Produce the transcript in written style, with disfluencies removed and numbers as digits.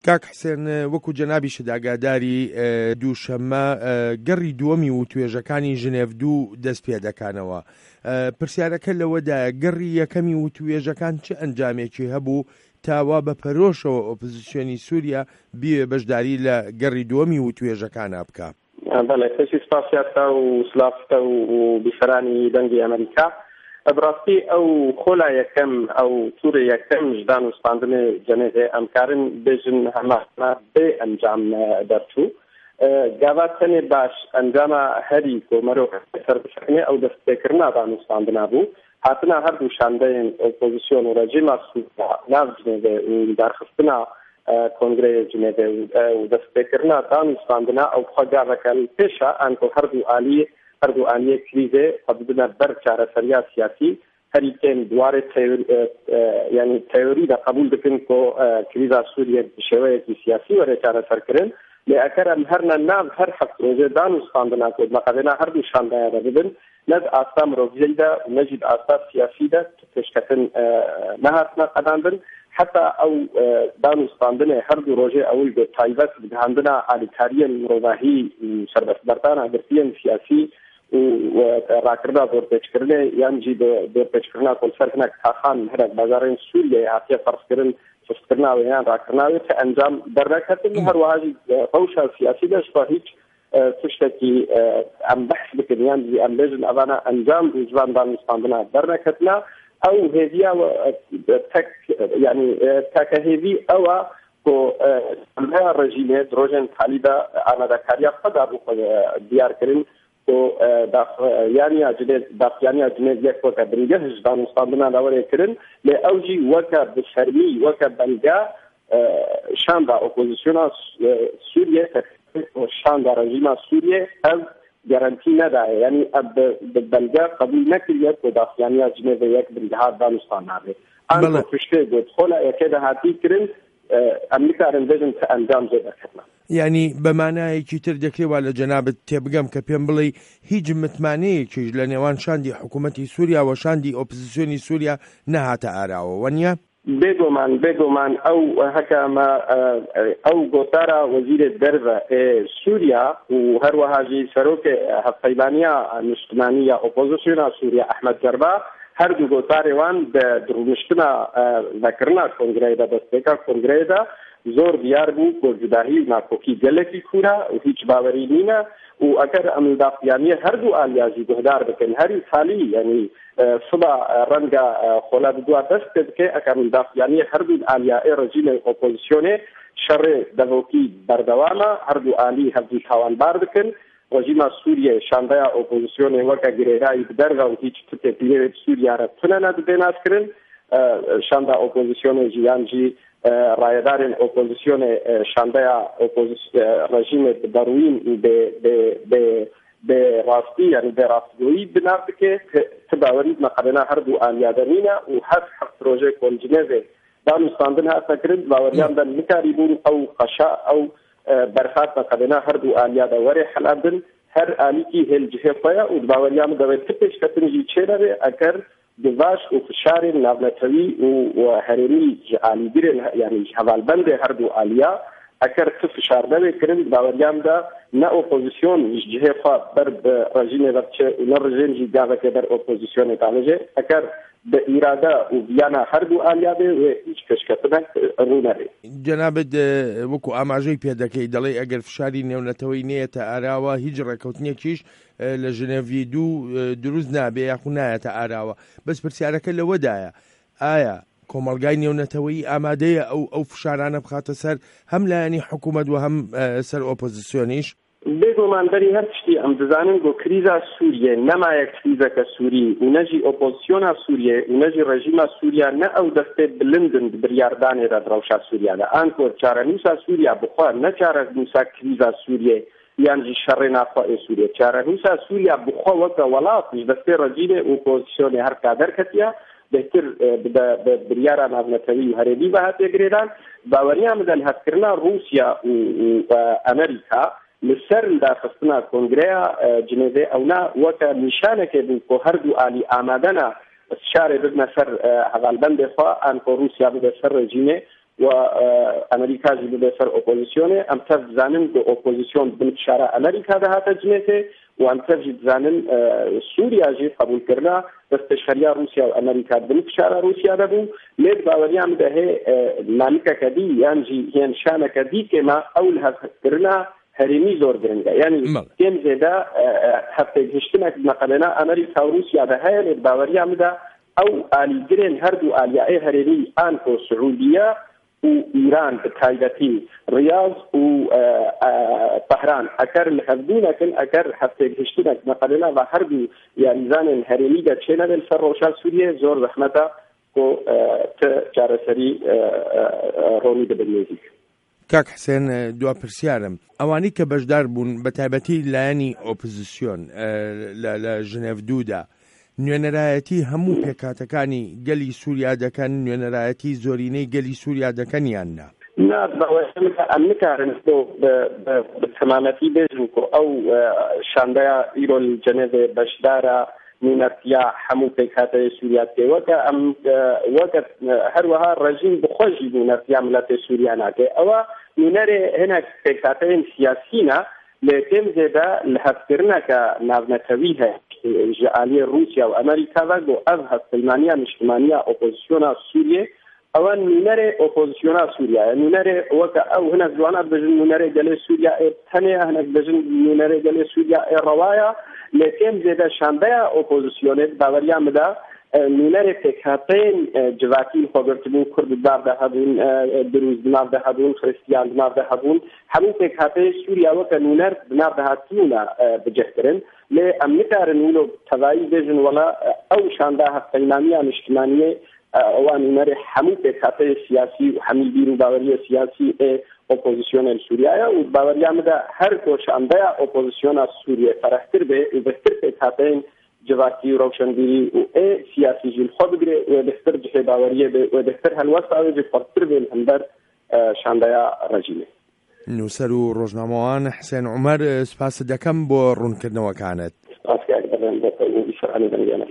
کاک حسێن وەکو جەنابی شداگاداری دووشەممە گەڕی دووەمی و توێژەکانی ژنێڤ دوو دەست پێ دەکانەوە. پرسیارەکە لەوەدایە گەڕی یەکەمی و توێژەکان چه ئەنجامێکی هەبوو تاوا بە پەرۆشەوە ئۆپۆزیسیۆنی سووریا بیوێ بەشداری لە گەڕی دووەمی و توێژەکانە بکە؟ بەڵێ کەسی سپاسیاتە و سلاافتە و بیسەرانی دەنگی ئەمریکا. بڕاستی ئەو خۆلا یەکەم ئەو تووری یەکەم ژدان و سپاندنێ جەنێڤێ ئەمکارن بێژن هەماسنا بێ ئەنجام دەرچوو گاوا تەنێ باش ئەنجامە هەری کۆمەرۆ سەربشەکەنێ ئەو دەستپێکردنا دان و سپاندنا بوو هاتنا هەردوو شاندەیەن ئۆپۆزیسیۆن و ڕێژیما سووریا ناو جنێڤێ و دارخستنا کۆنگرەیە جنێڤێ و دەستپێکردنا دان و سپاندنا ئەو خۆگاڕەکە پێشە ئەنکۆ هەردوو ئالیە کریزێ قبدنا بەر چارەسەریا سیاسی هەریکێن دوارێ یعنی تێوری قبول دکن کۆ کریزا سووریە شێوەیەکی سیاسی وەرێ چارەسەرکردن لێ ئەکەرم هەرنە ناو هەر هەفت ڕۆژێ دان و سپاندنا کۆ مەقەدەنا هەردوو شاندایە دەبن نەد ئاستا مرۆڤیەیدا نەجید ئاستا سیاسیدا پێشکەتن نەهاتنە قەداندن حتى او دانو سپاندنه هەردوو ڕۆژێ ئەوەی بە تایبەت بهاندنا ئالیکاریەن مرۆڤاهی سەربەستبەردانە گرتیەن سیاسی و ڕاکردنا دۆرپێچکردنێ یانجی دۆرپێچکردنا کۆنسەرکردنا کتابخان هەرێک بازارên سووریە هاتیە فەرزکردن سستکردناوە یان ڕاکردناوێ کە ئەنجام دەرنەکەتن هەروەهاژی ڕەوشە سیاسی دەشتا هیچ تشتێکی ئەم بەحث بکردن یانجی ئەم بێژن ئەوانە ئەنجام جوان دانو سپاندنا دەرنەکەتنا او هذه تك يعني تكهذي او كو عندها رجيمات روجن خالده انا ذكريا قدر ديار كريم كو يعني اجنبي يعني اجنبي يكو كبريجه جدان مستندنا دوري كرين لاوجي وكا بالشرمي وكا بلغا شاندا اوبوزيسيون سوريا وشاندا رجيم سوريا گارانتی نداره یعنی بلگا قبول نکرد و داخلیانی از جنیو یک بلگهات دانستان نبود. آن کشته بود خلا یکی هاتی کرد امریکا رنجن که انجام زده کنه. یعنی بمعنای کی تر دکری ولی جناب تبگم که پیم بلی هیچ متمانی که لنیوان شاندی حکومتی سوریا و شاندی اپوزیسیونی سوریا نهات آراو ونیا؟ بگومان او حکما او گوتارا وزیر درو سوریا و هر وهاجی سروک هفیلانیا نشتمانیا اپوزیسیونا سوریا احمد جربا هر دو گوتاری وان درونشتنا ذکرنا کنگره دا دستکا کنگره دا زور دیار بو گرجداهی ناکوکی گلکی کورا و هیچ باوری نینا و اگر ام دافیانی هر دو آلیازی گهدار بکن هری خالی یعنی صبح رنگا خلا دو دست که اگر دافیانی هر دو آلیای رژیم اپوزیسیون شر دوکی بردواما هر دو آلی هر دو توان بار بکن رژیم سوریه شاندای اپوزیسیون وکا گریرای بدرگا و هیچ تطبیق سوریا را تنها ندیناس کرن شاندا اپوزیسیون جیانجی رایدارن اپوزیسیون شاندای رژیم داروین به راستی یعنی به راستگویی بنابه که تباورید مقابلنا هر دو آلیادنینا و هفت روژه کنجنوه دانستاندن هستا کرد باوریان دن نکاری بون او قشا او برخات مقابلنا هر دو آلیاده وری حلابدن هر آلی کی هل جهه خویا و باوریان دوی تپش کتنجی چه داره اگر دواش و فشار نابلتوی و هرمی عالیگیرن یعنی حوالبند هر دو آلیا اگر فشار داره کرد باوریان دا نه اپوزیسیون جهه خواه بر رژیم برچه و نه رژیم جی داوه که در اپوزیسیون تانجه اگر به اراده و بیانا هر دو آلیا به و هیچ کشکتنک رو نره. جناب وکو ئاماژەی پێدەکەی دەڵێ ئەگەر فشاری نێونەتەوەی نەیەتە ئاراوە هیچ ڕێکەوتنێکیش لە ژنێڤی دوو دروست نابێ یاخو نایەتە ئاراوە بەس پرسیارەکە لەوەدایە ئایا کۆمەڵگای نێونەتەوەی ئامادەیە ئەو فشارانە بخاتە سەر هەم لایەنی حکوومەت و هەم سەر ئۆپۆزیسیۆنیش؟ بگومان بری هر چی ام دزانیم گو کریزا سوریه نما یک کریزا که سوری و نجی اپوزیسیون سوریه و نجی رژیم سوریا نه او دسته بلندن بریاردان را دروشا سوریا ده آنکو چارنوسا سوریا بخواه نه چارنوسا کریزا سوریه یعنی شر نافع سوریه چارنوسا سوریا بخواه وقت ولات دسته رژیم اپوزیسیون هر کادر کتیا بهتر بریارا نابنتوی هربی بهات یگریدان باوریا مدل هات کرنا روسیا و امریکا لسر داخستنا کنگره جنیوه اونا وکا نشانه که بو هر دو آلی آمادنا شاره بدنا سر حوالبند خواه انکو روسیا بده سر رژیمه وأمريكا جي بسر أوبوزيسيون أم تفزانن بأوبوزيسيون بنتشارة أمريكا ده هذا جميته وأم تفجد زانن سوريا جي قبول كرنا بس تشريع روسيا وأمريكا بنتشارة روسيا ده ليد باوريام ده مالكا كدي يعني هي نشانة كدي كما أولها كرنا هرمي زور درنگا يعني كم زيدا هفته هشتمك نقلنا أمريكا وروسيا ده هاي ليد باوريام ده أو آلي جرين هردو آلياء هرمي آنكو سعودية وإيران بتايدتي رياض وطهران أكر الحفدين كن أكر حتى هشتنك نقلنا وحرب يعني زان الهرمي ده تشينا للفروشات سوريا زور رحمته و تجارسري روني بالنيزي کاک حسین دو پرسیارم ئەوانی کە بەشدار بوون بە تایبەتی لایەنی ئۆپۆزیسیۆن لە ژنێڤ دوودا نوێنەرایەتی هەموو پێکهاتەکانی گەلی سووریا دەکەن نوێنەرایەتی زۆرینەی گەلی سووریا دەکەن یان نا؟ نا ئەم نکارن بتەمامەتی بێژن ئەو شاندەیە ئیرۆ جەنێڤێ بەشدارە نوێنەرتیا هەموو پێکهاتەی سووریا تێوەکە ئەم وەکە هەروەها ڕژیم بخۆشی نوێنەرتیا ملەتی سووریا ناکێ ئەوە نوێنەرێ هێنێک پێکهاتەیەن سیاسینە لكن زيدا لهفترناك نافنتويها جعالية روسيا وأمريكا وقو أظهر سلمانية مجتمانية أوبوزيسيونا سوريا أو نونري أوبوزيسيونا سوريا نونري وكا أو هنا زوانا بجن نونري جالي سوريا تانية هنا بجن نونري جالي سوريا رواية لكن زيدا شانبيا أوبوزيسيونات باوريا مدا نونر پێکهاتەیەن جواتین خۆگرتبوون کورد دابدا هەبوون دروز بنابدا هەبوون خریستیان بنابدا هەبوون هەموو پێکهاتەی سووریا وەکە نونەر بنابدا هاتوونە بجهکردن لێ ئەم نکارن ولۆ تەواوی بێژن وەڵا ئەو شاندا هەفتەیمانیە نیشتیمانیە ئەوان نونەرێ هەموو پێکهاتەی سیاسی و هەمی بیر و باوەریە سیاسی ئۆپۆزیسیۆنە سووریایە و باوەریامەدا هەر کۆشاندەیە ئۆپۆزیسیۆنە سووریە فەرەحتر بێ و بەشتر پێکهاتەیەن جواتي روشنبيري و سياسي جيل خبري ودفتر جهة باورية ودفتر هالوسط جي فرطر بين هندر شاندايا رجيمي نوسرو روزناموان حسين عمر سپاس دكم بو رون كردنوا كانت سپاس كاك